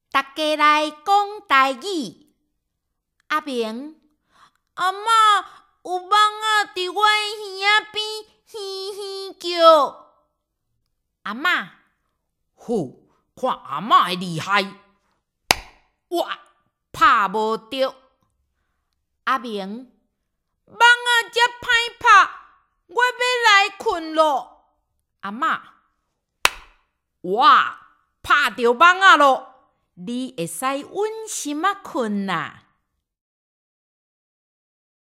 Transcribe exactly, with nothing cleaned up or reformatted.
大家来讲台语。阿明，阿嬷有蚊仔伫阮耳仔边嘻嘻叫。阿嬷， 呼，看阿嬷的厉害！哇，拍无着。 阿明，蚊仔遮歹拍，我要来困咯。 阿嬷，哇，拍着蚊仔咯，你会使稳心仔困啦。